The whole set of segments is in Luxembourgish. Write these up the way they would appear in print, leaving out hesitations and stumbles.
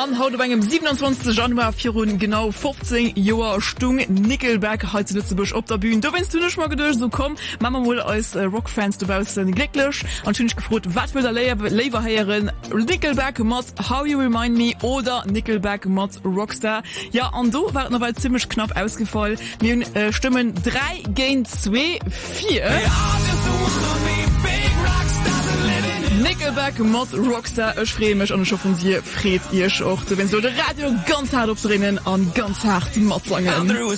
An heute beim 27. Januar 4 genau 15 Jahre Stung Nickelback heute in Lützeburg auf der Bühne. Du wennst du nicht mal gedacht, so komm, Mama wohl als Rockfans, du baust glücklich und schon gefragt, was will der Lever heieren? Nickelback Mods How You Remind Me oder Nickelback Mods Rockstar. Ja, und du war noch ziemlich knapp ausgefallen. Wir stimmen 3 gegen 2, 4. Nickelback Mod Rockstar, ich freue mich und ich hoffe, ihr freut ihr auch. Wenn so das Radio ganz hart aufdrehen und ganz hart die Mod sangen.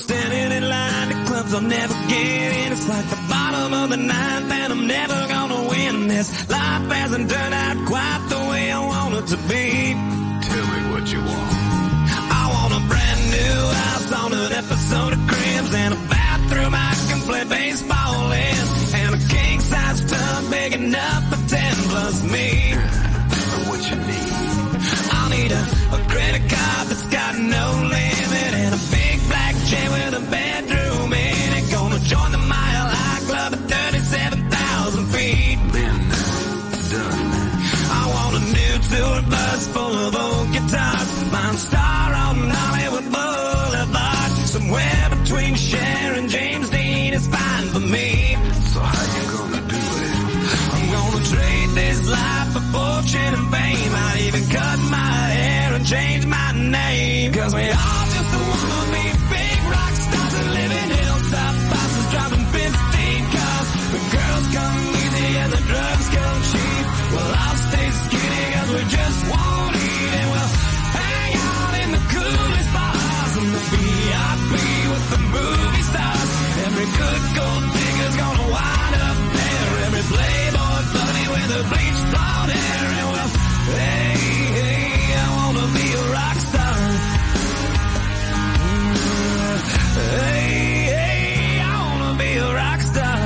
Tell me what you want. I want a brand new house on an episode of Cribs and a bathroom I can play baseball in and a king-size tub big enough for 10 plus me. What you need? I'll need a credit card that's got no limit and a big black chain with a bedroom in it. Gonna join the Mile High Club at 37,000 feet. Been done. I want a new tour bus full of old guitars. Mine star on Hollywood Boulevard. Somewhere between Cher and James Dean is fine for me. So how you gonna do it? I'm gonna trade this life for fortune and fame. I'd even cut my hair and change my name. Cause we all just wanna be big rock stars and live in hilltop bosses driving 15 cars. The girls come easy and the drugs come cheap. Well, I'll stay skinny cause we just won't eat and we'll hang out in the coolest bars and the VIP with the movie stars. Every good gold digger's gonna wind up there. Every playboy bunny with a bleached blonde hair and well, hey, I wanna be a rock star. Hey, I wanna be a rock star.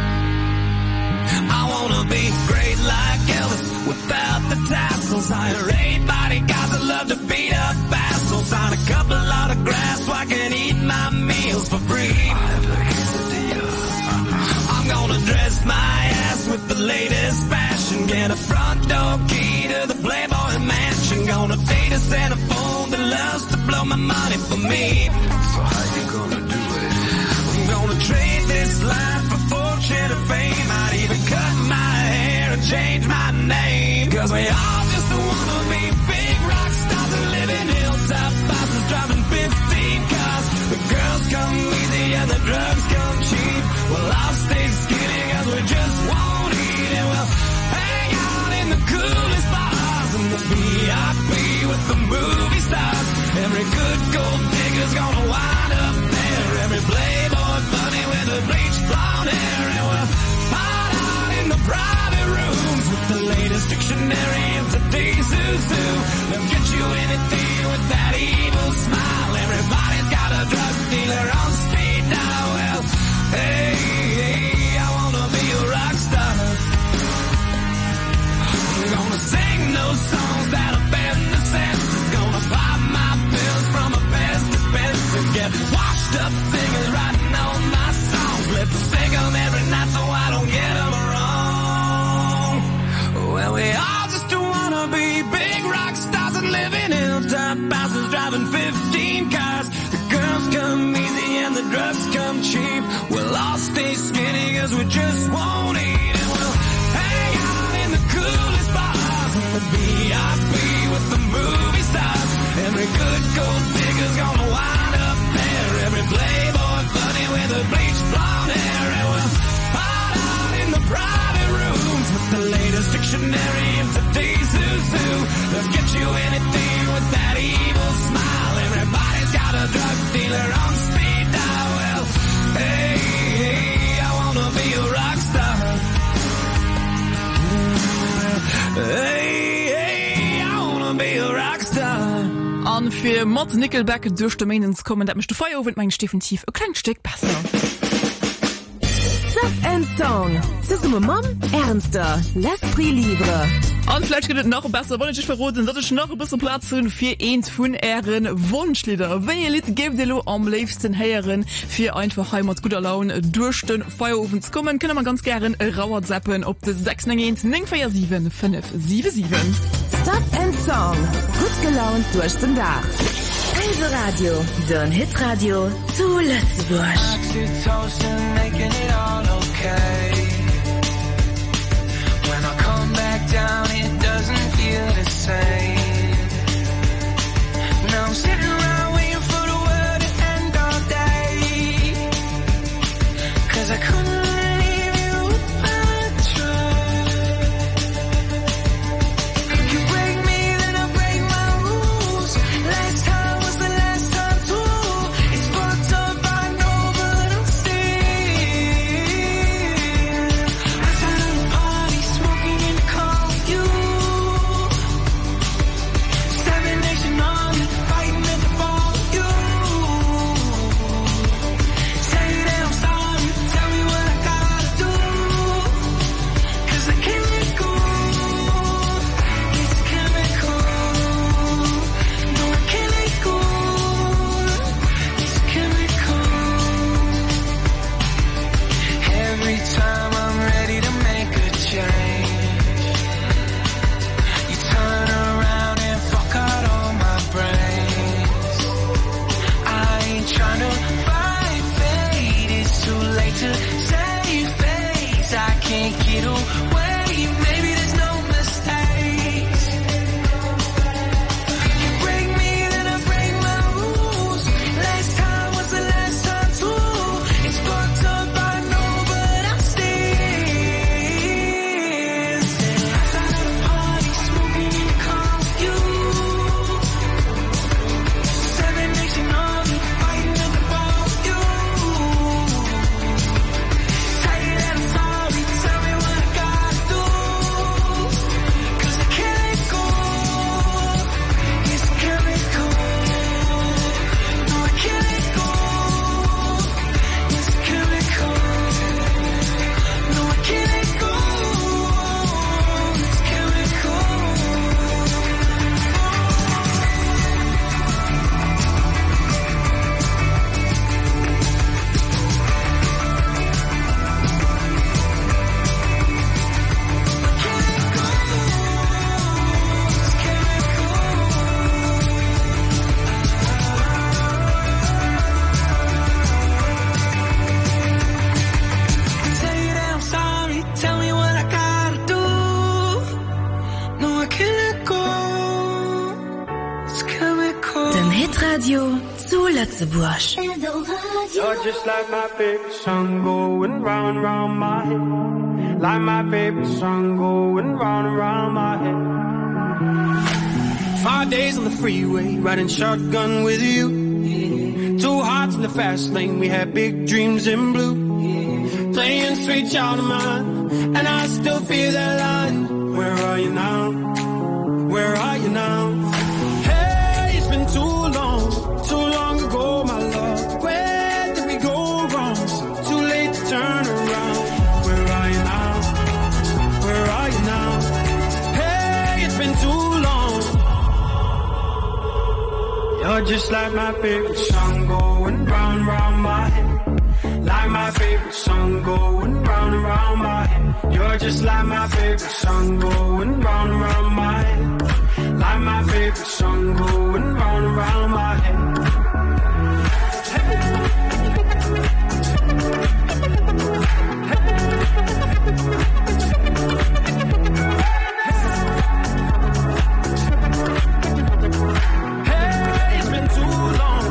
I wanna be great like Elvis without the tassels. Hire 8 bodyguards that love to beat up assholes. Sign a couple autographs so I can eat my meals for free. I'm gonna dress my ass with the latest fashion. Get a front door key to the Playboy Mansion. Gonna date a centerfold that loves to blow my money for me. So how you gonna do it? I'm gonna trade this life for fortune and fame. I'd even cut my hair and change my name. Cause we all just wanna be big rock stars and live in hilltop bosses driving 15 cars. The girls come easy and the drugs come cheap. Well, I'll stay skinny cause we just won't eat and we'll hang out in the coolest bars and the VIP with the movie stars. Every good gold digger's gonna wind up there. Every playboy bunny with a bleached blonde hair and we'll hide out in the private rooms with the latest dictionary of today's zoo. They'll get you anything with that evil smile. Everybody's got a drug dealer on speed dial. Well, hey, I wanna be a rock star. I'm gonna sing those songs that offend the senses. Gonna pop my pills from a best dispenser. Get washed up singers writing on my songs. Lip sync them every night so I don't get them wrong. Well, we all just wanna be big rock stars and live in hilltop houses driving 15 cars. The girls come easy and the drugs come cheap. We'll all stay skinny cause we just won't eat and we'll hang out in the coolest bars and the VIP with the movie stars. Every good gold digger's gonna wind up there. Every playboy bunny with a bleached blonde hair and we'll hide out in the private rooms with the latest dictionary of today's zoo. They'll get you anything with that evil smile. Everybody's got a drug dealer on speed dial. Well, hey, I wanna be a rock star. Hey, I wanna be a rock star. An für Mod Nickelback durch Domains kommen, dat mich du Feuer mit meinen definitiv ein kleines Stück besser. Sub and Song. C'est Mom ernster. L'esprit libre. Und vielleicht geht es noch besser, wenn ich dich verraten, dass ich noch ein bisschen Platz habe für eins von euren Wunschlieder. Wenn ihr Lied gebt, ihr am liebsten hören, für einfach Heimat guter Laune durch den Feuerofen zu kommen, können wir ganz gerne rauer zappen auf das 691 947 577. Sub and Song. Gut gelaunt durch den Dach. Also Radio, den Hitradio zu Lützeburg. When I come back down, it doesn't feel the same. Now I'm sitting around waiting for the world to end all day. 'Cause I couldn't leave you untrue. You break me, then I break my rules. Last time was the last time too. It's fucked up, I know, but I'm still. I was at a party, smoking in the car with you. 7 Nation Army, fighting at the bar with you. Say that I'm sorry, tell me what I gotta do. 'Cause I can't let go. It's chemical. No, I can't let go. It's chemical. Every time I'm ready to make a change, you turn around and fuck out all my brains. I ain't trying to fight fate, it's too late to save face. I can't get away, maybe there's no mistakes. You break me, then I break my rules. Last time was the last time too. It's fucked up, I know, but I'm still. Outside of the party, smoking in the car with you. 7 Nation Army, fighting at the bar with you. Tell you that I'm sorry, tell me what I gotta do. 'Cause I can't let go. It's chemical. No, I can't let go. It's chemical. No, I can't let go. It's chemical. Tell you that I'm sorry, tell me what I gotta do. No, I can't let go. It's chemical. Den Hitradio zu Lützeburg. You're just like my favorite song going round and round my head. Like my favorite song going round and round my head. 5 days on the freeway, riding shotgun with you. 2 hearts in the fast lane, we had big dreams in blue. Playing sweet child of mine, and I still feel that line. Where are you now? Where are you now? Hey, it's been too long ago, my love. Where did we go wrong? Too late to turn around. Where are you now? Where are you now? Hey, it's been too long. You're just like my favorite song going round and round my head. Like my favorite song going round and round my head. You're just like my favorite song going round and round my head. Like my favorite song going round and round my head. Hey, it's been too long.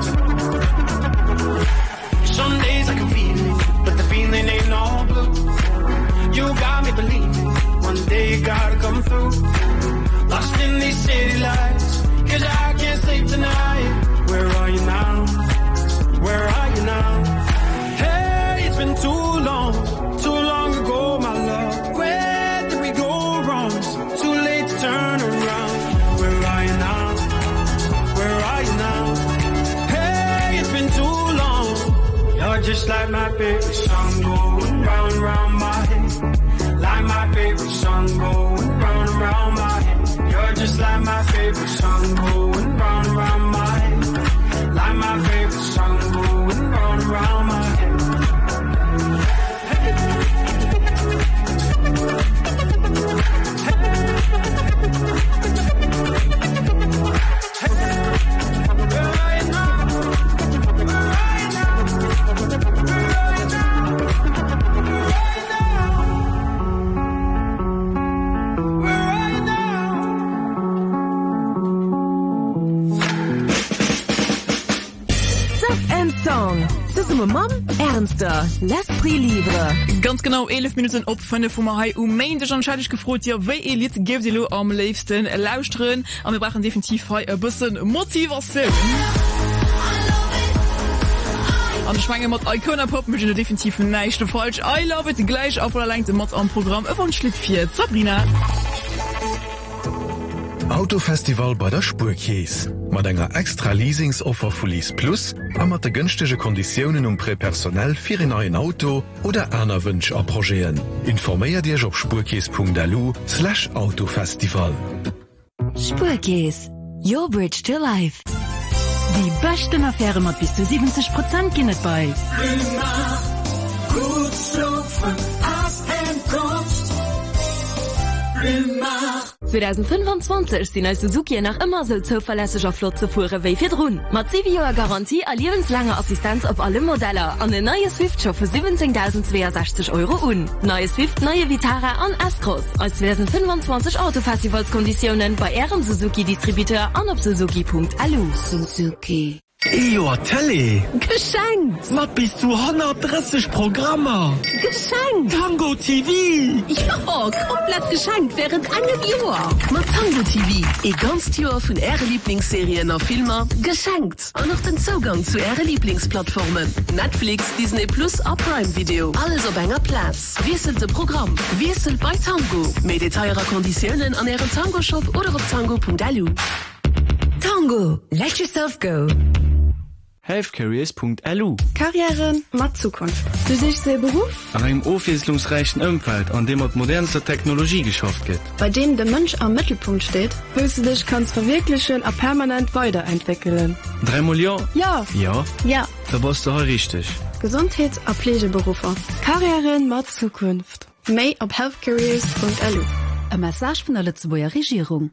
Some days I can feel it, but the feeling ain't all blue. You got me believing one day you gotta come through. Lost in these city lights, 'cause I can't sleep tonight. Where are you now? Where are you now? Hey, it's been too long ago, my love. Where did we go wrong? Too late to turn around. Where are you now? Where are you now? Hey, it's been too long. You're just like my favorite song going round and round my head. Like my favorite song going round and round my head. You're just like my favorite song going round and round my head. Like my favorite song going round and round my head. Song. Summe Mam, Ernster, l'esprit libre. Ganz genau 11 Minuten op von der Fummerei Main anscheinend gefreut ja we Elit gibt die am liebsten lausren und wir brauchen definitiv ein bisschen Motivation. An Schwange mat Icona Pop mit definitiv neichte falsch. I love it gleich auf der lengte Mod am Programm von Schlitt 4 Sabrina. Autofestival bei der Spurkies. Mat enger extra Leasingsoffer Folies Plus a mat de günstige Konditionen Präpersonell fir in ein Auto oder einer Wünsch approgéen. Informéier Dich op spurkies.lu/Autofestival. Spurkies. Your bridge to life. Die besten Affäre mat bis zu 70% ginnet bei. 2025 sind als Suzuki nach immer so zuverlässiger Flotze fuhre wie Firdrun. Mit 7 Jahren Garantie a lebenslange Assistenz auf alle Modelle an den neue Swift schon für 17.062 € un. Neue Swift, neue Vitara an S-Cross. Als 2025 Autofestivalskonditionen bei Ihrem Suzuki-Distributeur an auf suzuki.lu. Suzuki. Ejo Tele Geschenkt! Mat bis zu 130 Programmer Geschenkt! Tango TV Ja, komplett geschenkt während einem Jahr. Mit Tango TV, ein ganz Jahr von Ihre Lieblingsserien und Filmen geschenkt. Und noch den Zugang zu Ihren Lieblingsplattformen. Netflix, Disney Plus und Prime Video. Alles auf einer Platz. Wechselt das Programm. Wechselt bei Tango. Mehr Details und Konditionen an Ihrem Tango-Shop oder auf tango.lu. Tango, let yourself go. Healthcareers.lu Karrieren mat Zukunft. Du siehst den Beruf? An einem aufwieslungsreichen Umfeld, an dem mit modernster Technologie geschafft wird. Bei dem der Mensch am Mittelpunkt steht, willst du dich kannst verwirklichen und permanent weiterentwickeln. 3 Millionen? Ja. Ja? Ja. Da bist du richtig. Gesundheits- und Pflegeberufe. Karrieren mat Zukunft. Mehr auf healthcareers.lu. Ein Message von der Lützeburger Regierung.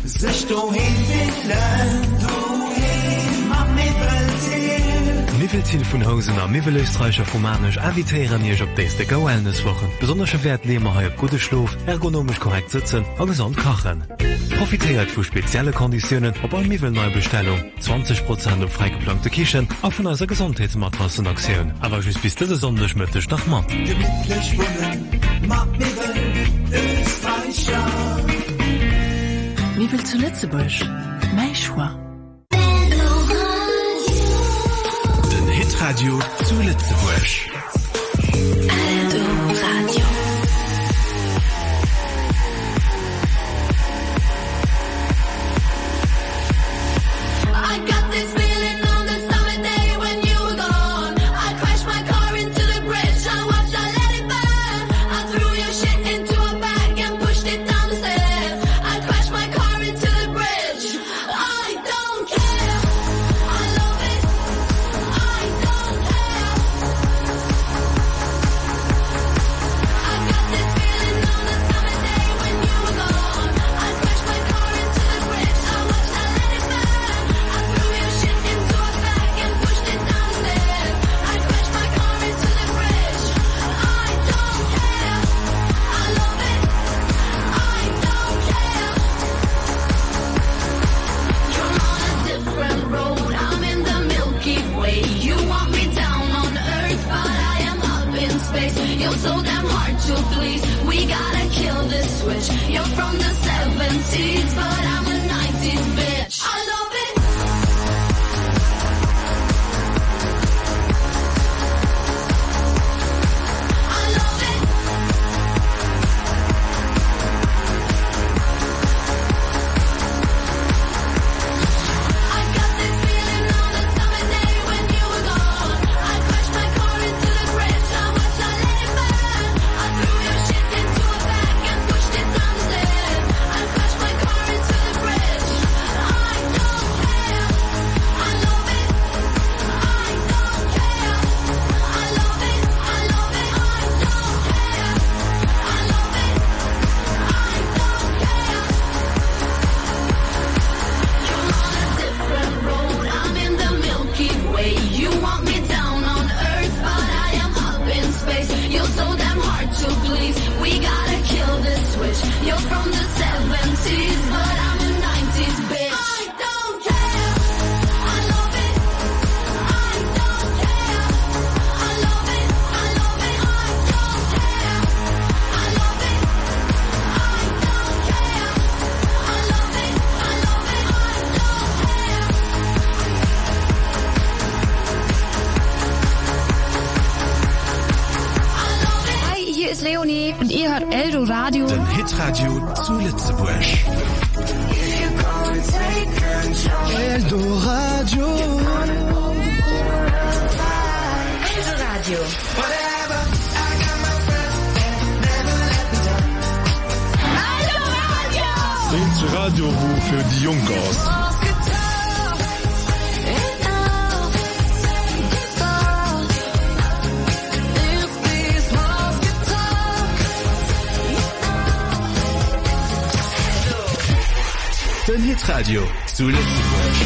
Mivelziel vun Hausen a Mivelöstreicher Romanisch avitéieren jech op déiste Go Wellnesswochen. Besondersche Wert lemer ha op gute Schlof, ergonomisch korrekt sitzen a gesund kachen. Profitéiert vu spezielle Konditionen op all Mivelneubestellung, 20% op freigeplante Kichen a vun aiser Gesundheitsmatrassen Aktiun. Awer just bis dëse sondech mëttech nach mat. Mivel zu Lützeburg. Mein Choix. Radio zu Lützeburg. Radio. hört Eldo Radio. Den Hitradio zu Lützeburg. Eldo Radio. Eldo Radio. Radio für die Jungers. Den Hitradio zu Lützeburg.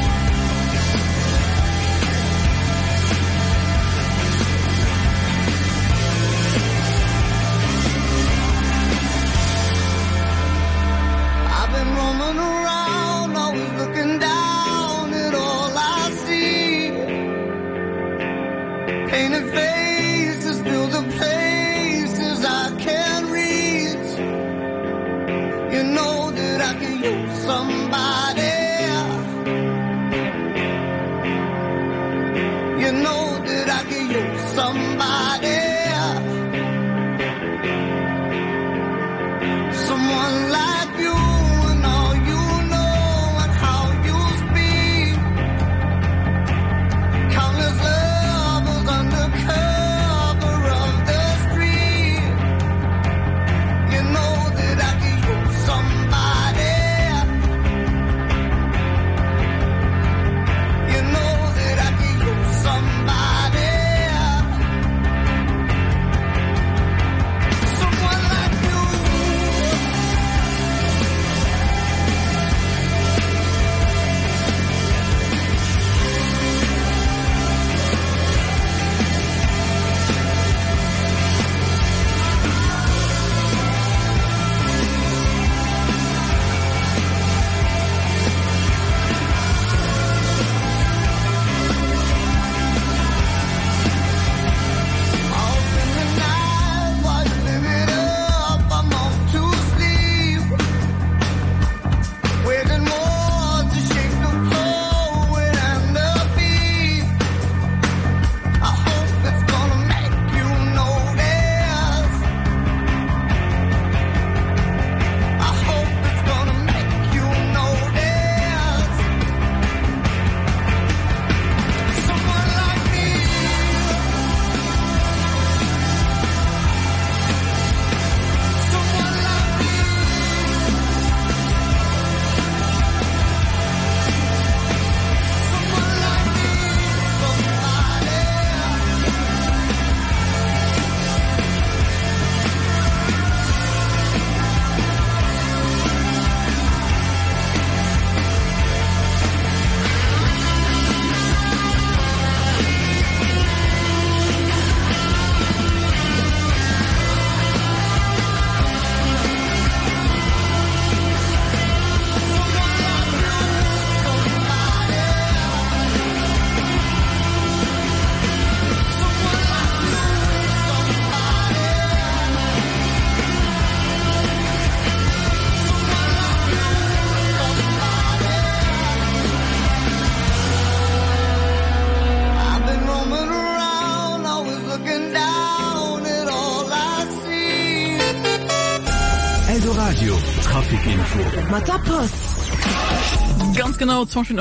Ganz genau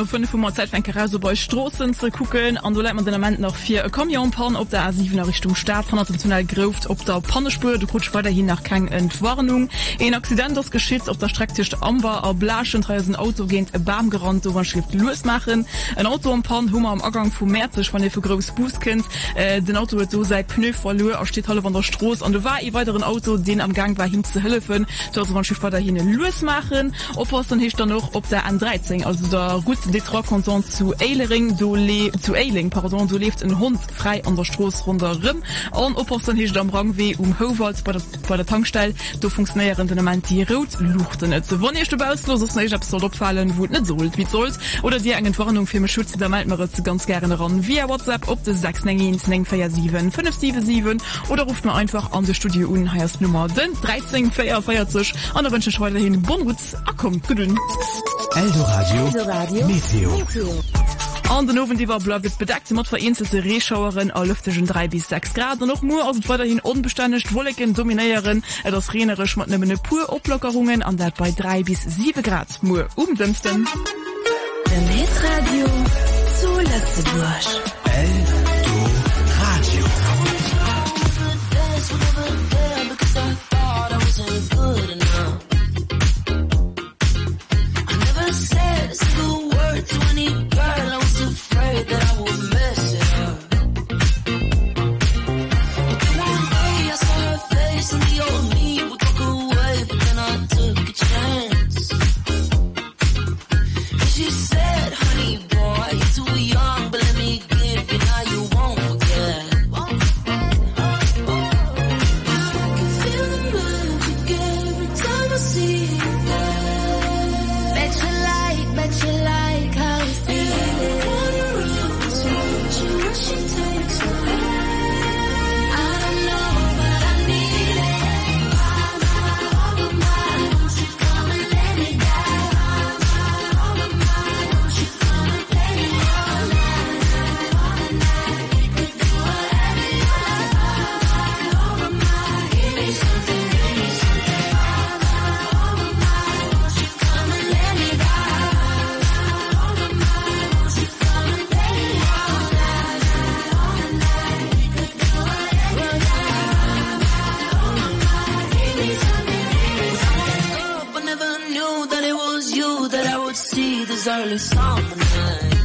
5 Zeit bei Straßen zu gucken an du man den Moment noch 4 Kamionpan op der A7 Richtung Stadt von national Gruft op der Pannespur du kurz weiterhin nach kein Entwarnung ein Accident das geschieht auf der Strecke Amber Blaschen Auto gehen Bam gerannt schrift losmachen ein Auto am Pan Hummer am Abgang vom Märzig von für groß Buskind den Auto wird so seit Pneu verloren steht alle von der Straße und du war weiteren Auto den am Gang war hin zu helfen Schiff weiterhin losmachen ob was dann dann noch ob der N13 also der Route des Trois Cantons zu Eilering du lebt ein Hund frei an der Straße rundherum und ob dann hier am Rangweh Howald bei der Tankstelle du funktionieren Moment die Rot luchten so wann ihr los nicht abfallen wo nicht so wie soll oder die eine Warnung für Schutz der Meldmer ganz gerne ran via WhatsApp ob das 697 oder ruft man einfach an das Studio und heißt Nummer den 13 40 und da wünsche ich weiterhin Bonrutz kommt Eldo Radio Meteo. An den Ofen die war bleibt bedeckt mat vereinzelte Reschauerin a lüftischen 3 bis 6 Grad noch nur aus weiterhin unbeständig Wolken dominieren das renerisch mat ne pur Oplockerungen an der bei 3 bis 7 Grad nur umdünsten. Den Hitradio zu Lützeburg. Radio. Said a single word to any girl. I was afraid that I would mess it up. One day I saw her face and the old me would walk away, but then I took a chance. And she said, honey boy, you're too young, but let me give you now you won't forget. I can feel the magic every time I see you. Bet you like how you feel it. So what she takes me. I don't know, but I need it. Oh my, won't you come and let me die? Oh my, won't you come and play me all night? We could do whatever you like. Oh my, give me something, give me something. Oh my, won't you come and let me die? This early summer night.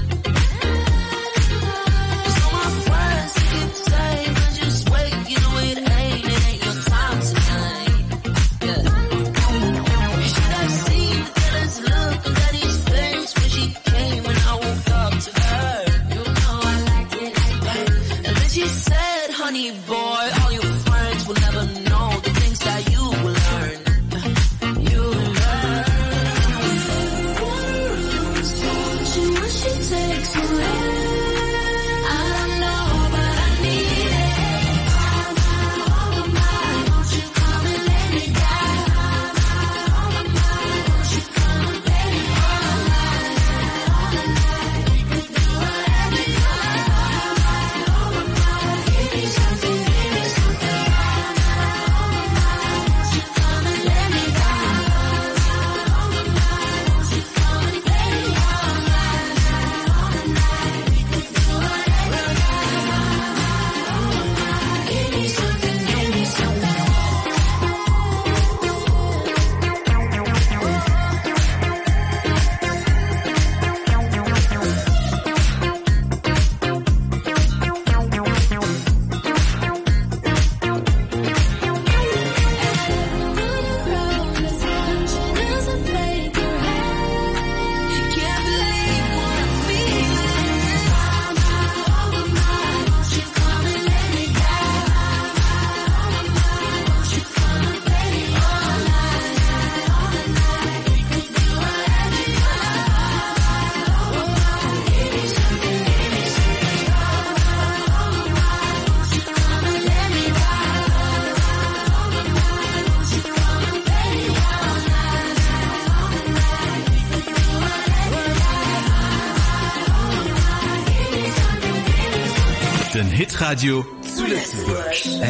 So my friends keep saying, just wait, you know it ain't your time tonight. Yeah. You should have seen the jealous look on Daddy's face when she came and I woke up to her. You know I like it like that. And then she said, honey boy, all your friends will never know the things that you will learn. You will learn. She takes away. I don't know, but I need it. Oh my, won't you come and let me die? Oh my, won't you come and play me all night? We could do whatever you like. Oh my, give me something, give me something. Oh my, won't you come and let me die? Oh my, won't you come and play me all night? Den Hitradio zu Lützeburg.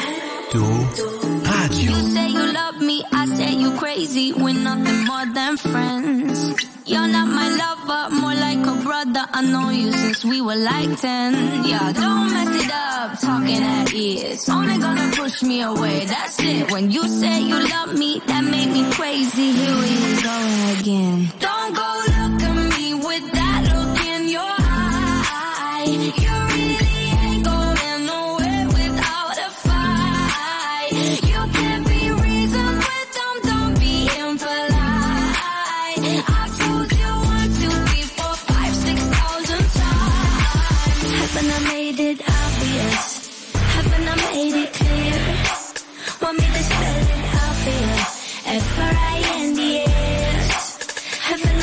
Radio. You say you love me, I say you crazy. We're nothing more than friends. You're not my lover, more like a brother. I know you since we were like 10. Yeah, don't mess it up, talking at ears. Only gonna push me away, that's it. When you say you love me, that made me crazy. Here we go again. Don't go look at me with that look in your eye. You really ain't going nowhere without a fight. You can't be reasoned with them, don't be impolite. I've told you 1, 2, 3, 4, 5, 6,000 times. Haven't I made it obvious? Haven't I made it clear? Want me to spell it out for you? F-R-I-N-D-S. Haven't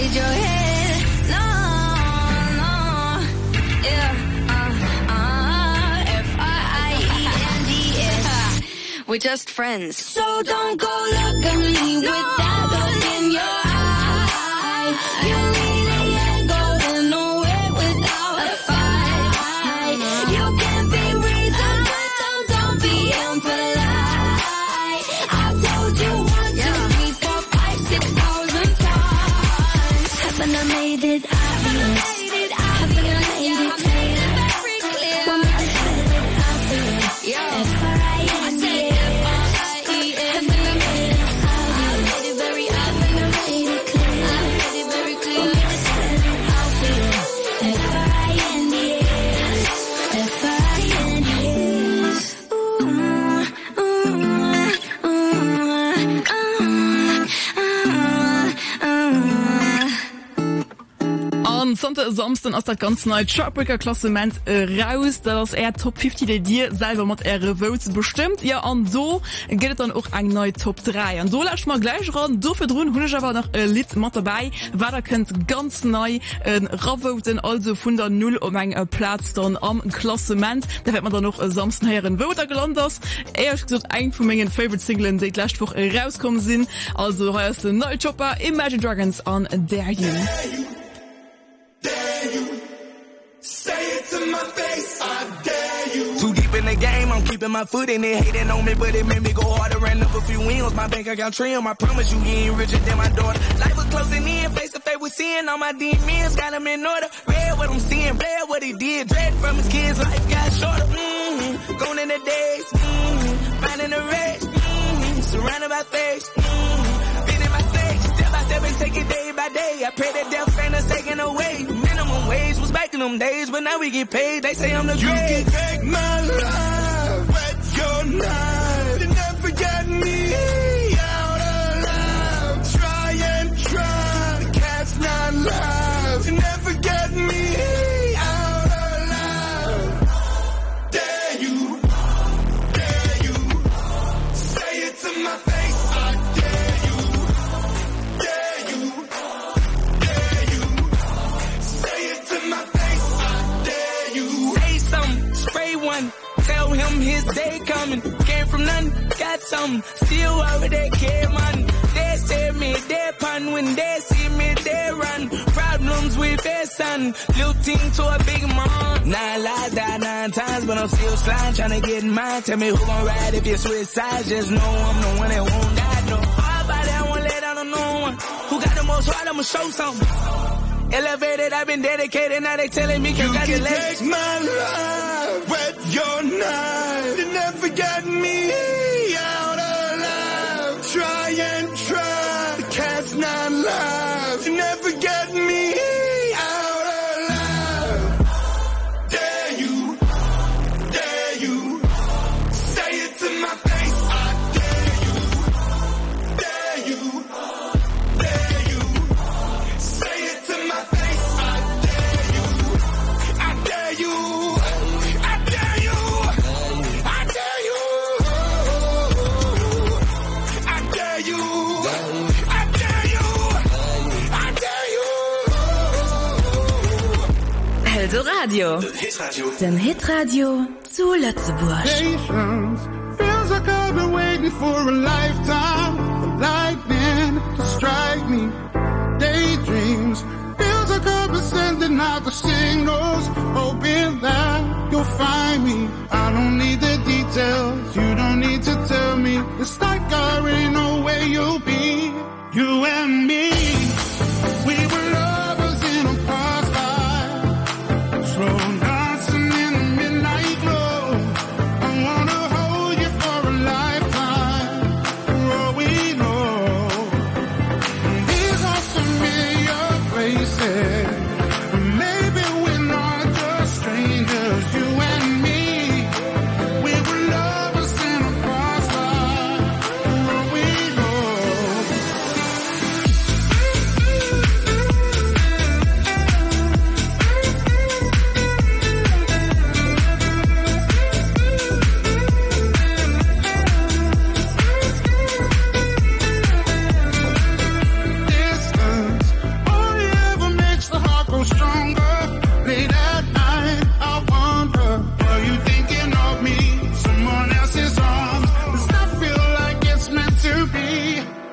inside your head. No, no, yeah. F-I-E-N-D-S. We're just friends. So don't go look at me with that look in your eye. You really ain't going nowhere without a fight. You can be reasonable, don't be impolite. I told you once, 2, 3, 4, 5, 6,000 times. Haven't I made it obvious? Haven't I made it clear? Want me to spell it obvious? F-R-I-N-D-S. Haven't I made it obvious? Very obvious. Made it clear. Very clear. Want me to spell it obvious? F-R-I-N-D-S. F-R-I-N-D-S. An Sonntag Samstag aus dat ganz neue Chartbreaker Klassement raus, das Top 50 der dir selber mat Votes bestimmt. Ja, an so geht dann auch ein neue Top 3. Und so lass mal gleich ran. Dafür drohen hun ich aber noch Lied mit dabei, weil da könnt ganz neu ravoten, also von der 0 um ein Platz dann am Klassement. Da wird man dann noch Samstag her in Voter gelandet. Ehrlich gesagt, ein von meinen Favorite Singles, die gleich rauskommen sind. Also hier ist der neue Chopper, Imagine Dragons an Dare You. Dare you. Say it to my face, I dare you. Too deep in the game, I'm keeping my foot in it. Hating on me, but it made me go harder. Ran up a few wheels, my bank account trim. I promise you, he ain't richer than my daughter. Life was closing in, face to face with sin. All my demons got him in order. Read what I'm seeing, read what he did. Dread from his kids, life got shorter. Going in the days, finding the rage. Surrounded by face, been in my stage. Step by step and take it day by day. I pray that death ain't us taken away. Minimum wage was back in them days, but now we get paid. They say I'm the great. You can take my life, wet your knife. You never get me out alive. Try and try, the cat's not live. You never get me out alive. Dare you, dare you. Say it to my face, I dare you. Dare you, dare you. Say it to my face, I dare you. Say something, spray one. Tell him his day coming. Came from nothing, got something. Still over there, care man. They say me, they pun. When they see me, they run. Problems with their son. Little team to a big mom. 9 lives, died 9 times, but I'm still sliding, trying to get in mine. Tell me who gon' ride if you switch sides. Just know I'm the one that won't die, no. All about that, I won't let down on no one. Who got the most heart, I'ma show something. Elevated, I've been dedicated, now they telling me congratulations. You can take my life, wet your knife. You never get me out alive. Try and try, the cat's not live. You never get me out alive. Dare you, dare you. Say it to my face, I dare you. Dare you, dare you. Say it to my face, I dare you. I dare you. I dare you. I dare you. I dare you. I dare you. I dare you. Also Radio. Den Hitradio zu Lützeburg. Patience feels like I've been waiting for a lifetime. The lightning to strike me. Daydreams feels like I've been sending out the signals, hoping that you'll find me. I don't need the details, you don't need to tell me. It's like I already know where you'll be. You and me, we were lovers in a past life. Slow dancing in the midnight glow. I wanna hold you for a lifetime. For all we know, these are familiar places. Maybe we're not just strangers. You and me, we were lovers in a past life. For all we know.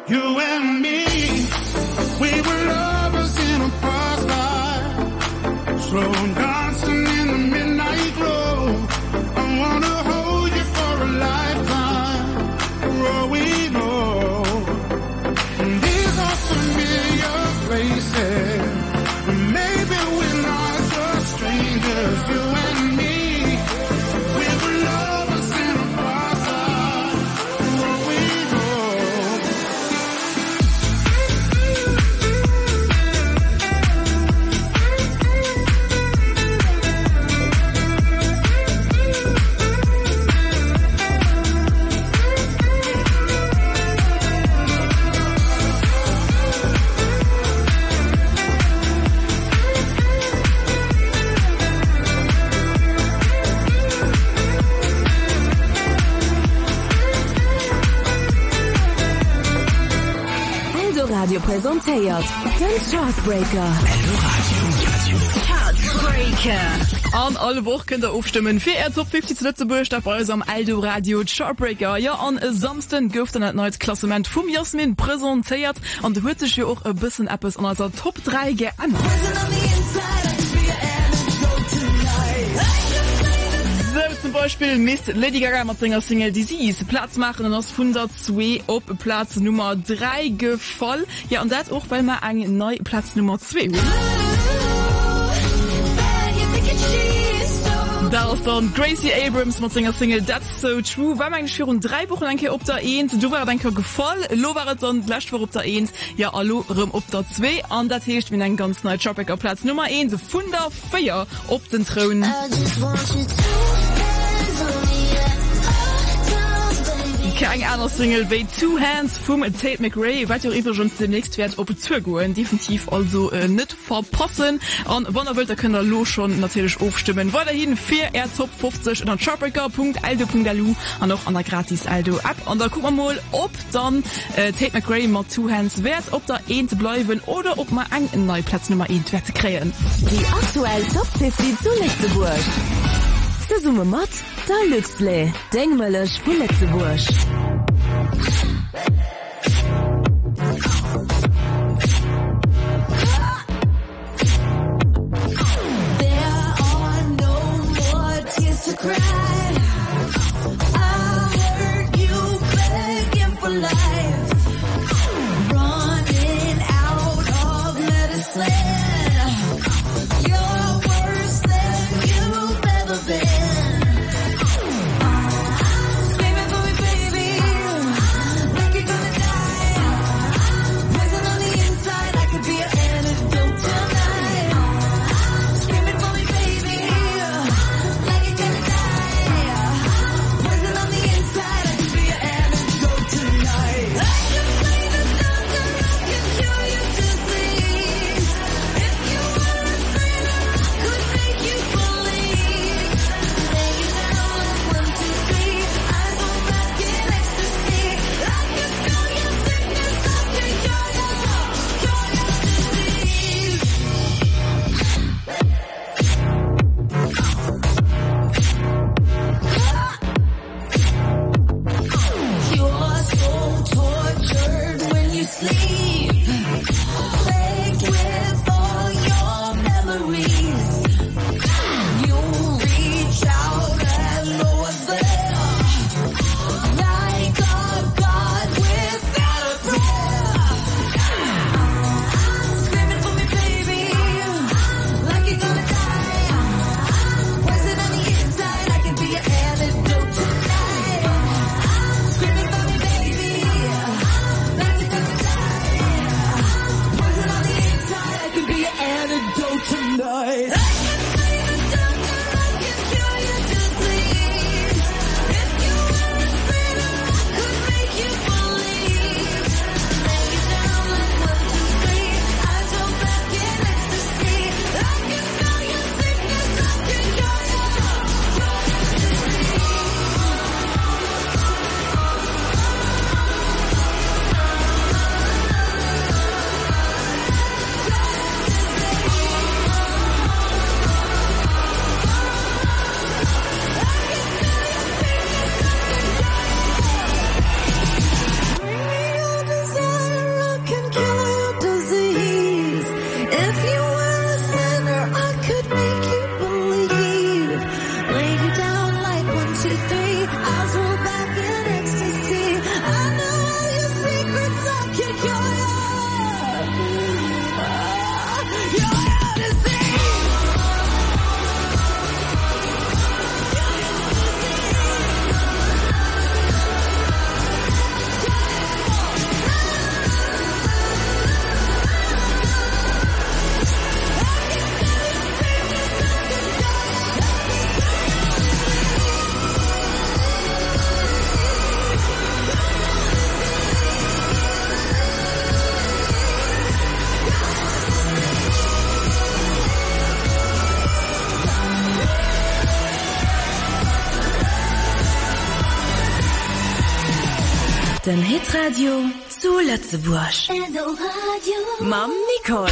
You and me, we were lovers in a crossfire, slow and dancing in the midnight glow. I wanna hold you for a lifetime, growing old. And these are familiar places, but maybe we're not just strangers. You and me, we were lovers in a crossfire, growing old. Radio präsentiert den Chartbreaker. Chartbreaker. An alle Wochen könnt ihr aufstimmen für Top 50 zu Lützeburg auf eurem Aldo Radio Chartbreaker. Ja, an Samstag dürft ihr ein neues Klassement vom Jasmin präsentiert und hört sich ja auch ein bisschen etwas an unserer Top 3 geändert. So zum Beispiel misst Lady Gaga mit seiner Single Disease Platz machen und aus 102 auf Platz Nummer 3 gefallen. Ja, und das auch, weil wir einen neuen Platz Nummer 2 da ist dann Gracie Abrams mit seiner Single That's So True. War eigentlich schon 3 Wochen lang hier auf der 1. Du war dann gefallen. Lo war es dann gleich vor auf der 1. Ja, hallo, auf der 2. Und das heißt, wir einen ganz neuen Chartbreaker Platz Nummer 1. Von der 4 auf den Thron. Kein anderer Single wie Two Hands vom Tate McRae, weil ihr übrigens demnächst wird auf Tour gehen, definitiv also nicht verpassen. Und wenn ihr wollt, da könnt ihr los schon natürlich aufstimmen. Weiterhin für Top 50 und dann chartbreaker.aldo.lu und auch an der gratis Aldo App. Und da gucken wir mal, ob dann Tate McRae mit Two Hands wird, ob da 1 bleiben oder ob wir einen neuen Platz Nummer 1 wird kriegen. Die aktuelle Top 50 zu Lützeburg. Der Summe Mod, da Lützle, Denkmöllech von Lützeburg. There are no more tears to cry. I heard you begging for life, running out of medicine. You're worse than you've ever been. Hitradio zu Lützeburg. Mam Nicole.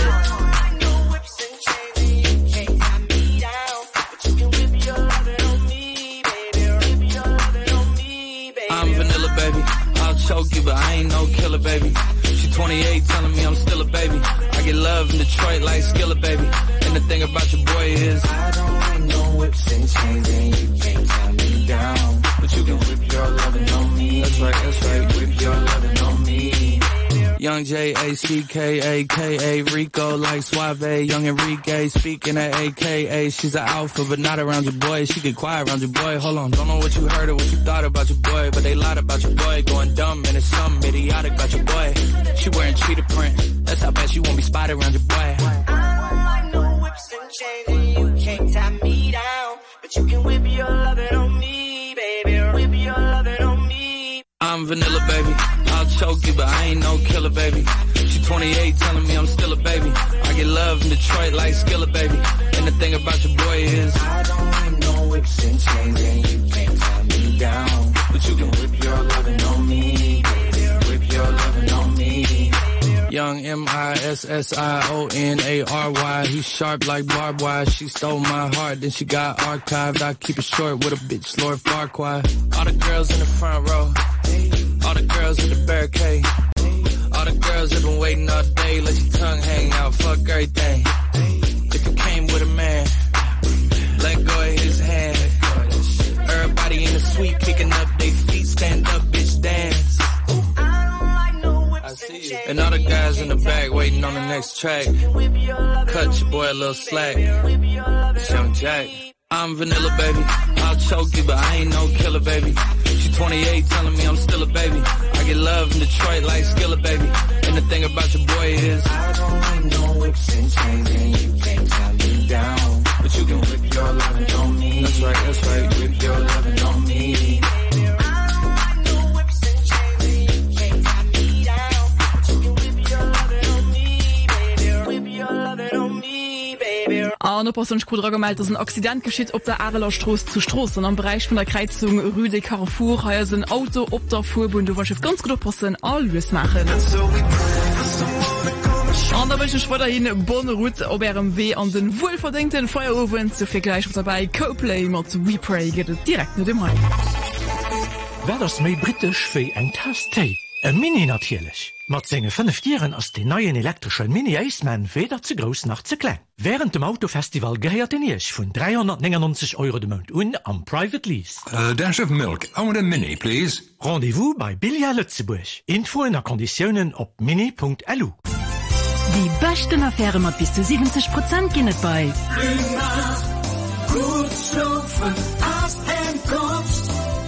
I'm vanilla, baby. I'll choke you, but I ain't no killer, baby. She 28, telling me I'm still a baby. I get love in Detroit like Skillet, baby. And the thing about your boy is I don't need no whips and chains, and you can't tie me down. But you can whip your lovin' on me. That's right, whip your lovin' on me. Young J-A-C-K-A-K-A Rico like Suave, young Enrique speaking at AKA. She's an alpha but not around your boy. She get quiet around your boy. Hold on, don't know what you heard or what you thought about your boy, but they lied about your boy. Going dumb and it's something idiotic about your boy. She wearing cheetah print. That's how bad she won't be spotted around your boy. I don't like no whips and chains and you can't tie me down, but you can whip your lovin' on me, baby. Whip your lovin' on me. I'm vanilla, baby. I'll choke you, but I ain't no killer, baby. She 28, telling me I'm still a baby. I get love in Detroit like Skillet, baby. And the thing about your boy is I don't need no whips and chains, and you can't tie me down, but you can whip your lovin' on me, baby. Whip your lovin' on me. Young M-I-S-S-I-O-N-A-R-Y. He's sharp like barbed wire. She stole my heart, then she got archived. I keep it short with a bitch, Lord Farquhar. All the girls in the front row, all the girls in the barricade, all the girls have been waiting all day. Let your tongue hang out, fuck everything. If you came with a man, let go of his hand. Everybody in the suite kicking up their feet, stand up, bitch, dance. I see you. And all the guys in the back waiting on the next track. Cut your boy a little slack. It's Young Jack. I'm vanilla, baby. I'll choke you, but I ain't no killer, baby. She 28, telling me I'm still a baby. I get love in Detroit like Skillet, baby. And the thing about your boy is I don't need no whips and chains, and you can't tie me down, but you can whip your lovin' on me. That's right, whip your lovin' on me. An Postkuder gemeldt ass een Accident geschiet op der Arelertroos zu Stroos an am Bereich vun der Kreizung Rue Carrefour haier se Auto op der Furbund du warch ganz gut passen alles machen. An der wëch schwader hin bonne Route op RMW an den wohlverdenkten Feuerowen zu firgleich dabei Coplay mat We Pray get direkt no dem Mai. Wer das méi britisch fir eng Tasté? E Mini natierlich. Mat senge 5 Tieren ass de neien elektrischen Mini-Iceman weder zu groß nach zu klein. Während dem Autofestival geheiert den Ich vun 399 € de Mount am Private Lease. Dash of milk. I want a Mini, please. Rendezvous bei Billia Lützeburg. Info in der Konditionen op mini.lu. Die besten Affäre mat bis zu 70% ginnet bei Gut schlafen, hast entkommst.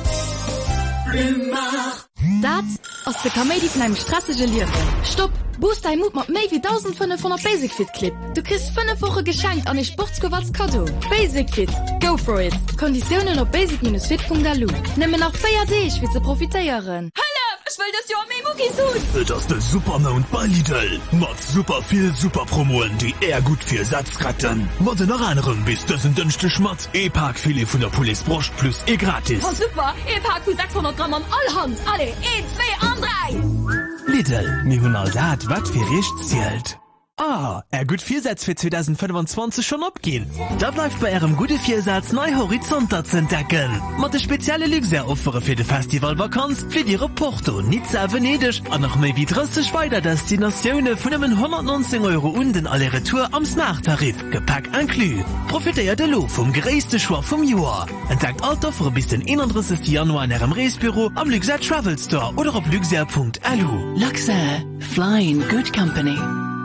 Dat ass de Comedy vun einem strassege Liewen. Stopp! Boost dein Mut mat méi wie 1500 Basic Fit Clip. Du kriegst 5 Woche geschenkt an e Sportskowatz Kado. Basic Fit. Go for it. Konditionen op basic-fit.lu. Nimme nach FeierDich wie ze profitéieren. Ich will das ja am Mucki suchen. Das ist der Supermount bei Lidl. Mit super viel Superpromoen, die eher gut für Satzratten. Mit den anderen bis das ein dünnste Schmatz. E-Park-Filet von der Police Brust plus gratis. Oh super, E-Park für 600 Gramm an Allhand. Alle, 1, 2 und 3. Lidl, mir hun all dat, wat für richtig zählt. Gut Viersatz für 2025 schon abgehen. Das läuft bei Ihrem gute Viersatz neue Horizonte zu entdecken. Mit der spezielle Luxusoffere für die Festivalvakanz für Ihre Porto, Nizza, Venedig und noch mehr wie 30 weitere Destinationen von einem 119 € und alle Retour am Smart-Tarif, Gepäck inclus. Profitiert der Lo vom größten Schwar vom Jahr. Entdeckt alle Offere bis den 31. Januar in Ihrem Reisebüro am Luxer Travel Store oder auf luxer.lu. Luxer, Flying Good Company.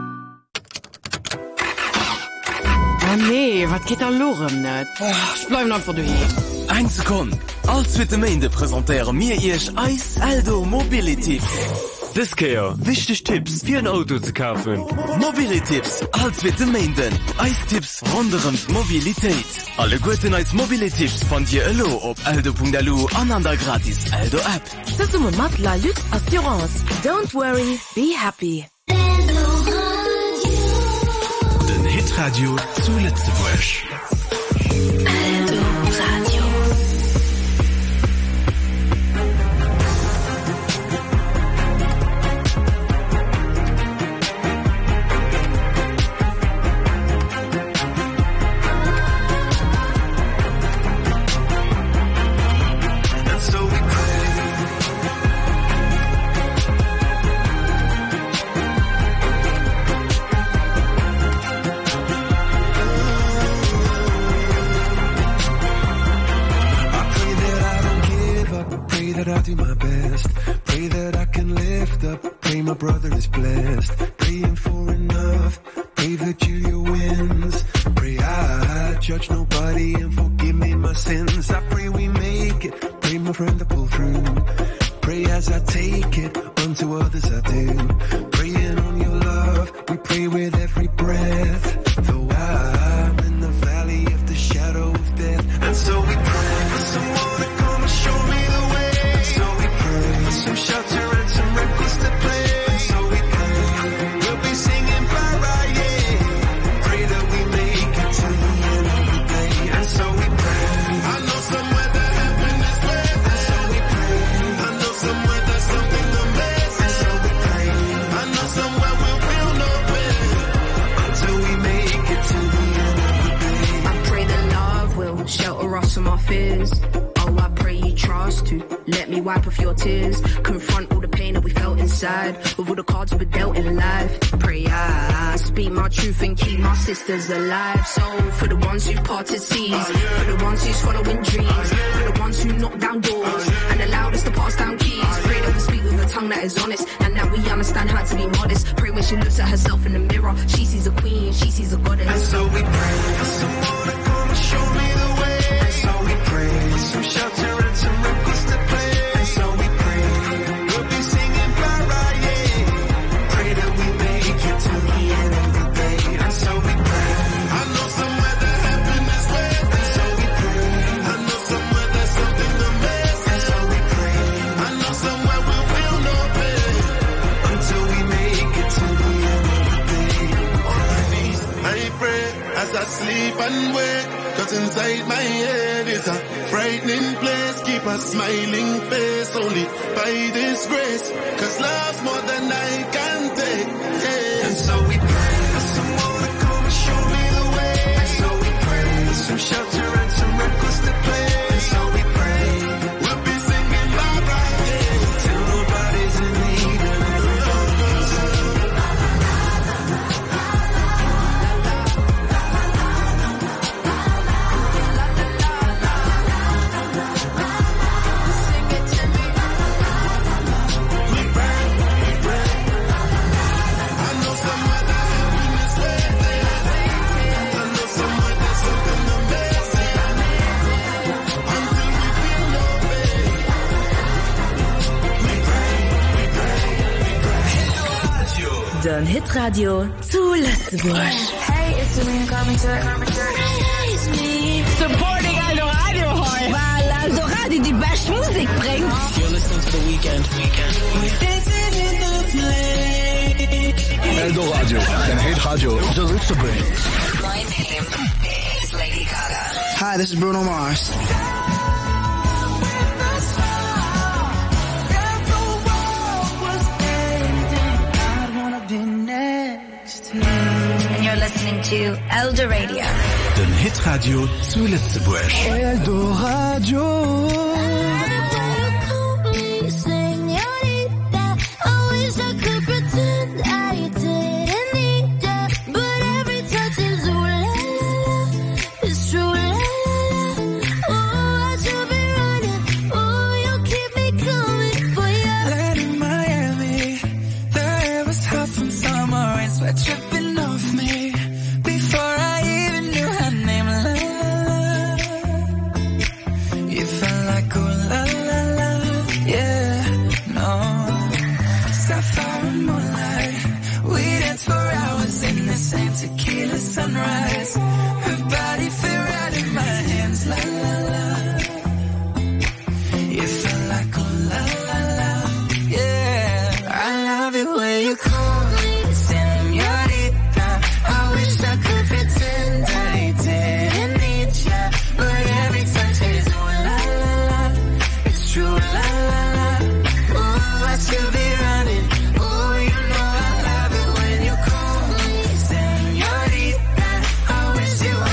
Oh nee, wat geht da lorem net? Ich bleib einfach du hier. Ein Sekund. Als wird de Meinde präsentieren mir ich Eis Aldo Mobility. Diskeer, wichtig Tipps für ein Auto zu kaufen. Mobility-Tipps, als wird de Meinden. Eistipps rundum Mobilität. Alle guten Eis Mobility-Tipps von dir allo op aldo.lu an der gratis Aldo App. Das ist mit La Lux Assurance. Don't worry, be happy. Radio zu Lützeburg. Radio. pray my brother is blessed. Praying for enough. Pray that Julia wins. Pray I judge nobody and forgive me my sins. I pray we make it. Pray my friend to pull through. Pray as I take it. Unto others I do. Praying on your love. We pray with every breath. Though I'm in the valley of the shadow of death. And so we pray for someone to come and show me the way. And so we pray for some shelter and some records to play. And so we pray we'll be singing bye-bye, yeah. Pray that we make it to the end of the day. And so we pray. I know somewhere that heaven is where. And so we pray. I know somewhere there's something amazing. And so we pray. I know somewhere we'll feel no pain until we make it to the end of the day. I pray that love will shelter us from our fears. Oh, I pray you trust to let me wipe off your tears. Confront all the pain that we felt inside with all the cards we were dealt in life. Pray I speak my truth and keep my sisters alive. So for the ones who parted seas, for the ones who's following dreams, for the ones who knock down doors and allowed us to pass down keys. Pray that we speak with a tongue that is honest and that we understand how to be modest. Pray when she looks at herself in the mirror, she sees a queen, she sees a goddess. And so we pray for someone to come and show me the way. And so we pray for some shelter and some records to play. And so we pray we'll be singing bye-bye, yeah. Pray that we make it to the end of the day. And so we pray. I know somewhere that heaven is where. And so we pray. I know somewhere there's something amazing. And so we pray. I know somewhere we'll feel no pain until we make it to the end of the day. All I need, I pray as I sleep and wake. Cause inside my head is a frightening place. Keep a smiling face only by this grace. Cause love's more than I can take, yeah. And so we pray for someone to come and show me the way. And so we pray for some shelter and some records to play. And so we pray we'll be singing bye-bye, yeah. Till nobody's in need of Den Hitradio zu Lützeburg. Hey, it's Serena Carpenter. Hey, it's me. Supporting Aldo Radio heute. Weil Aldo Radio die beste Musik bringt. You're listening to the weekend. Aldo Radio, den Hitradio zu Lützeburg. My name is Lady Gaga. Hi, this is Bruno Mars. And you're listening to Elder Radio. Den Hitradio zu Lützeburg. Eldo Radio. Tripping off me before I even knew her name. La, la, la. You felt like oh la la la, yeah, no. Sapphire and moonlight, we danced for hours in the same tequila sunrise. Her body fit right in my hands, la la la. You felt like oh la la la, yeah. I love it when you call me. I wish I could pretend I didn't need ya, but every touch is oh la la la, it's true la la la. Ooh, I should be running. Ooh, you know I love it when you call me señorita. I wish you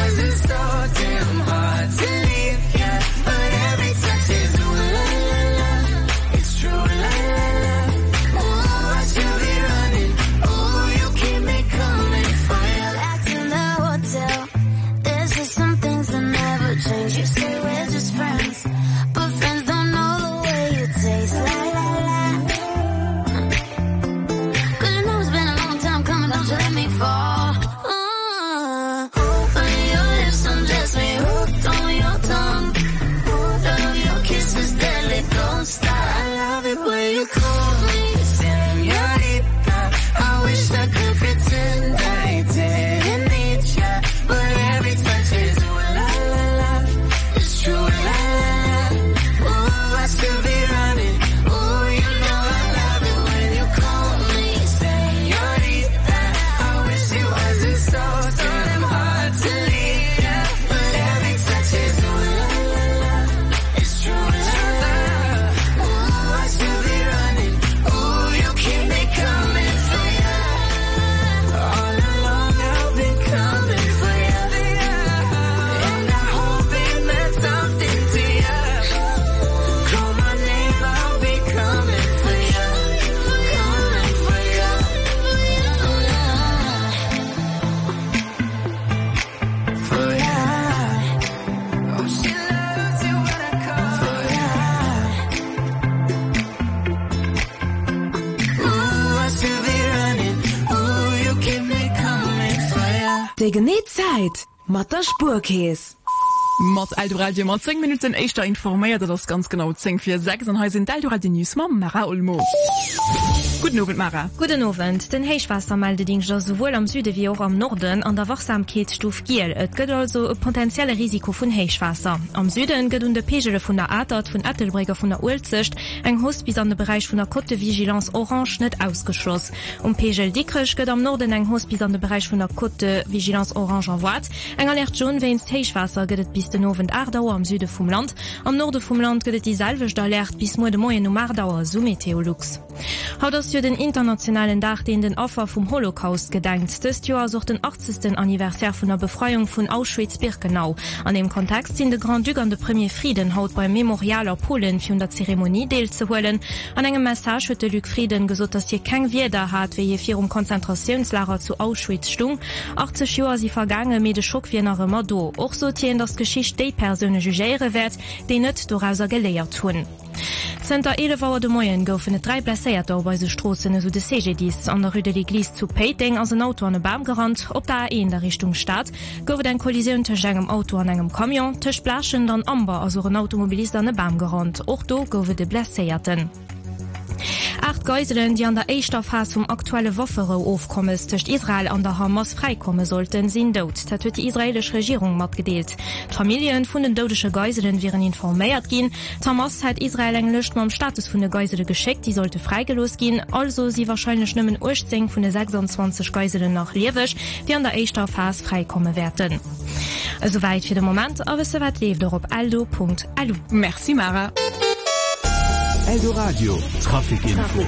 De Genetzeit mat der Spurkäes. Mat Eldoradio mat 10 Minuten eichter informéiert, dat das ganz genau 10:46 an heusinn Eldoradio News ma Mara Ulmo. Guten Abend, Mara. Guten Abend. Den Heichwasser meldet sowohl am Süden wie auch am Norden an der Wachsamkeitsstufe Giel. Es gibt also ein potenzielles Risiko von Heichwasser. Am Süden geht der Pegel von der Adert, von Ettelbreger, von der Ulzicht, ein Haus bis an den Bereich von der Côte Vigilance Orange nicht ausgeschlossen. Pegel Dickrich geht am Norden ein Haus bis an den Bereich von der Côte Vigilance Orange en Voie. Ein Alert schon, wenn es Heichwasser geht bis den Abend Ardauer am Süden vom Land. Am Norden vom Land geht die selbe Alert bis morgen Morgen um Ardauer, so Meteolux. Für den internationalen Tag, den den Opfer vom Holocaust gedenkt. Das Jahr sucht den 80. Anniversär von der Befreiung von Auschwitz-Birkenau. An dem Kontext sind der Grand Duke an der Premier Frieden haut beim Memorial auf Polen für der Zeremonie teilzuholen. An einem Message hat der Luc Frieden gesagt, dass hier kein Wider hat, wie hier für Konzentrationslager zu Auschwitz stung. 80 Jahre sie vergangen, mit der Schock wie nach immer do. Auch so tieren das Geschichte die Personen jugieren wird, die nicht daraus gelehrt tun. Center 11 Uhr de Moyen goufen 3 blesséiert bei se Strossen so de CGDs an der Rue de l'Église zu Peiting as een Auto an den Baum gerannt, op der A1 der Richtung Stadt, goufet ein Kollision tech engem Auto an engem Kamion, tech Blaschen dann Amber as een Automobilist an den Baum gerannt, och do goufet de blesséierten. 8 Geiselen, die an der Eichstoffhaus vom aktuelle Waffero aufkommes zwischen Israel an der Hamas freikommen sollten, sind tot. Das hat die israelische Regierung mitgedeelt. Die Familien von den todischen Geiselen wären informiert gehen. Hamas hat Israel englisch mit dem Status von der Geisele geschickt, die sollte freigelost gehen. Also sie wahrscheinlich nimmen 18 von den 26 Geiselen nach Lewisch, die an der Eichstoffhaus freikommen werden. Soweit für den Moment, aber soweit lebt auf aldo.alu. Merci Mara. Eldoradio Traffic-Info.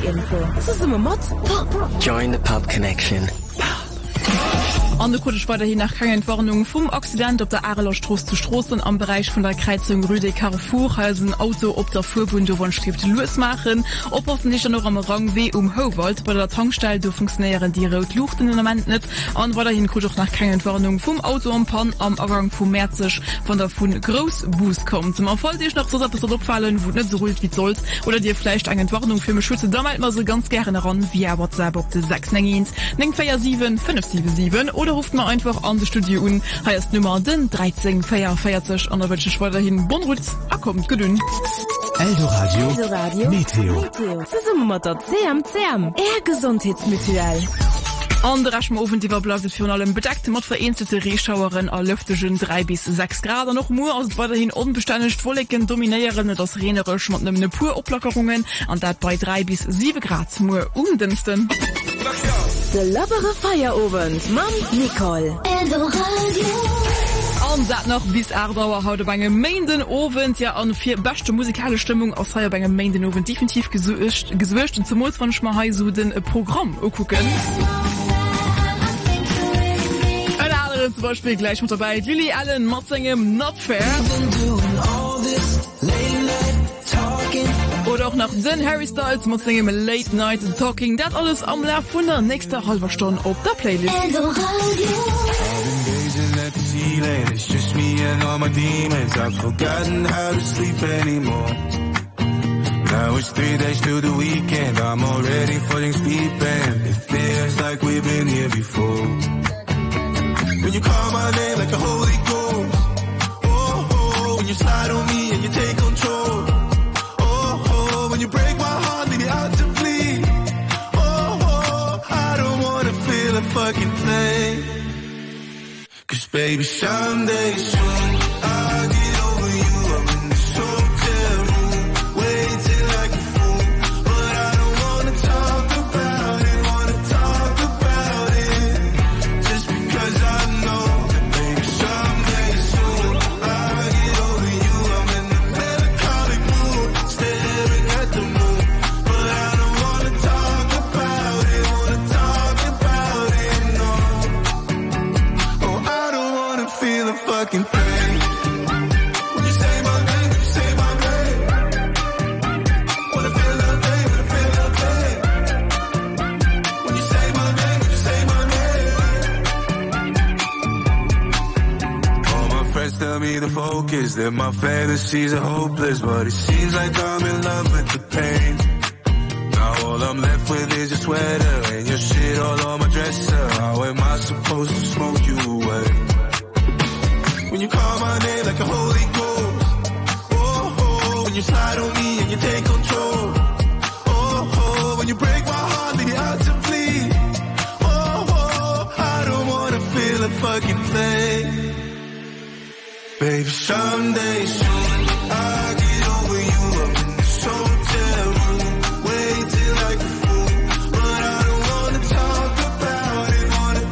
Join the Pub Connection. An der Kurse weiter hin nach keine Entwarnung vom Accident op der Arelerstraße zu Straßen am Bereich von der Kreuzung Rüde Carrefour ein Auto op der Fuhrbunde von Stift losmachen. Oppassen nicht noch am Rang wie Howald bei der Tankstelle du funktionieren die Rotluchten im Moment nicht. An weiterhin Kurse nach keine Entwarnung vom Auto am Pan am Rang vom Märzig von der von Großbus kommt. Man folgt dich noch so abfallen, wo nicht so ruhig wie sollst oder dir vielleicht eine Entwarnung für mich schütze. Da mal so ganz gerne ran wie WhatsApp auf die 697 577 oder ruft man einfach an das Studio un heißt Nummer den 13 44 an der welche weiterhin Bonrutz kommt gedünn Eldoradio Meteo Gesundheitsmittel An der Raschmofen die Blaise für allem bedeckte mat vereinzelte Reschauerin a lüftegen 3 bis 6 Grad noch Mu aus weiterhin unbeständig Wolken dominieren das Renerisch mat ne pur Oplackerungen an dat bei 3 bis 7 Grad Mu umdünsten. De lobbere Feierabend, Mam Nicole. Und dat noch bis Ardauer haut bei Gemeinden Abend ja an vier beste musikalische Stimmung aus Feier bei Gemeinden Abend definitiv geswircht und zum von Schmahai so den Programm gucken. Zum Beispiel gleich mit dabei Lily Allen Motzingem Not Fair oder auch nach den Harry Styles Motzingem Late Night Talking das alles am Lauf von der nächsten halber Stunde auf der Playlist. It's just me and all my demons. I've forgotten how to sleep anymore. Now it's 3 days to the weekend. I'm already falling sleeping. It feels like we've been here before. When you call my name like the Holy Ghost. Oh, oh, when you slide on me and you take control. Oh, oh, when you break my heart, leave me out to bleed. Oh, oh, I don't wanna feel a fucking thing. Cause baby, someday soon I'll get over you. I'm in this hotel room, waiting like a fool. But I don't wanna talk about it, just because I know that baby, someday soon I'll get over you. I'm in the melancholic mood, staring at the moon. But I don't wanna talk about it, no. Oh, I don't wanna feel a fucking thing. When you say my name, when you say my name. Wanna feel that thing, wanna feel that thing. When you say my name, when you say my name. All my friends tell me to focus, that my fantasies are hopeless. But it seems like I'm in love with the pain. Now all All I'm left with is your sweater and your shit all on my dresser. How am I supposed to smoke you away? When you call my name like a holy ghost. Oh, oh, when you slide on me and you take control. Oh, oh, when you break my heart, leave me out to bleed. Oh, oh, I don't wanna feel a fucking thing. Baby, someday soon I'll get over you. I'm in this hotel room, waiting like a fool. But I don't wanna talk about it,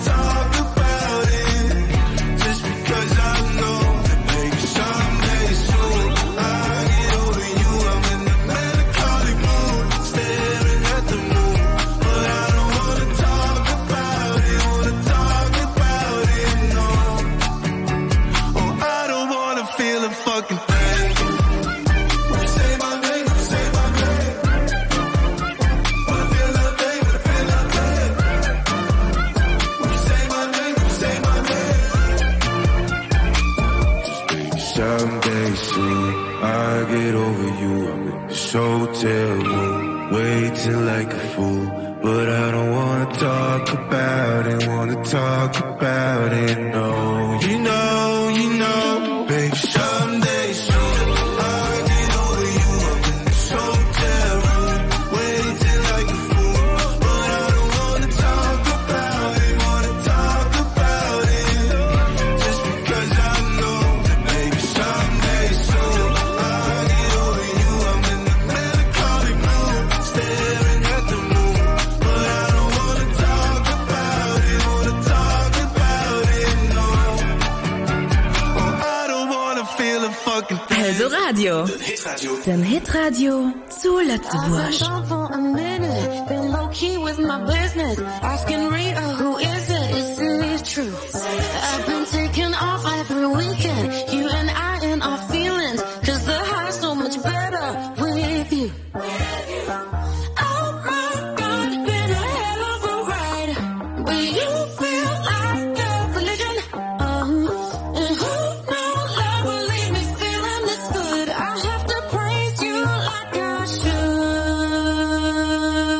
just because I know that maybe someday soon I'll get over you. I'm in the melancholic mood, staring at the moon. But I don't wanna talk about it, no. Oh, I don't wanna feel a fucking thing. When you say my name, say my name. When I feel that thing, when I feel that thing. When you say my name, say my name. Someday soon I'll get over you. I'm in this hotel room, waiting like a fool. But I don't wanna talk about it, no. You know, baby, someday soon I'll get over you. I'm in this hotel room, waiting like a fool. But I don't wanna talk about it, just because I know that maybe someday soon I'll get over you. I'm in the melancholic mood, staring at the moon. But I don't wanna talk about it, no. Oh, I don't wanna feel a fucking thing. Also Radio. Den Hitradio zu Lützeburg. For a minute, been low key with my business. Asking Rita, who is it? Is it true? I've been taking off every weekend. You and I in our feelings, 'cause the high's so much better with you. Oh my God, been a hell of a ride. But you feel like a religion. And who knows love will leave me feeling this good. I have to praise you like I should.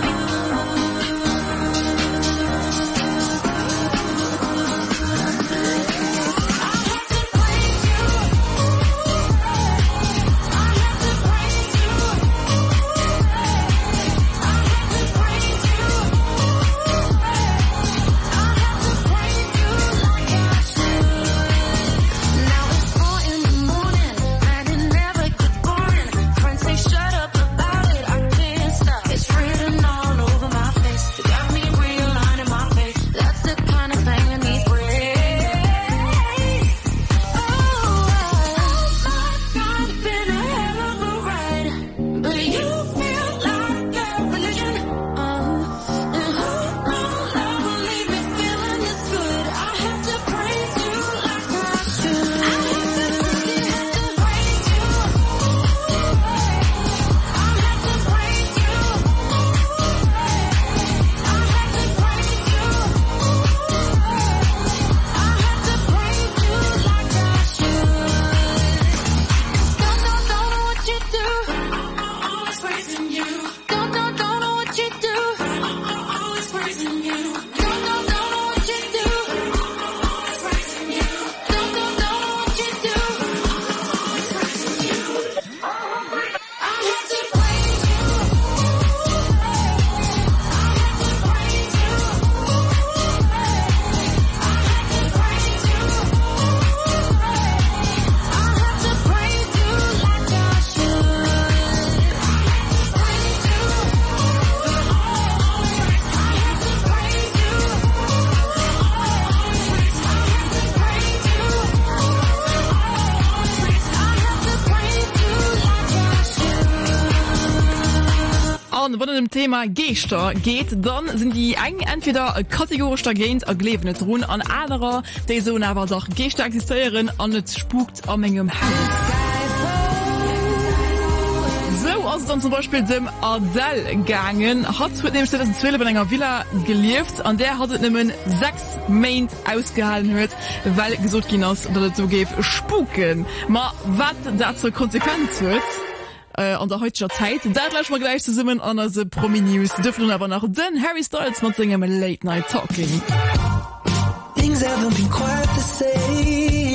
Wenn es um Thema Geister geht, dann sind die eng entweder kategorisch dagegen erlebnis ruhen an anderer, die so aber doch Geister existieren und es spukt am engem Haus. So als dann zum Beispiel dem Adele gegangen, hat mit dem 2012 in einer Villa gelebt und der hat nämlich 6 Monate ausgehalten wird, weil gesagt ging, dass es so geht spuken. Aber was dazu Konsequenz wird, an der heutiger Zeit. Da lassen wir gleich zusammen an der Promi-News. Dürfen aber noch den Harry Styles mit singen Late Night Talking. Things haven't been quite the same.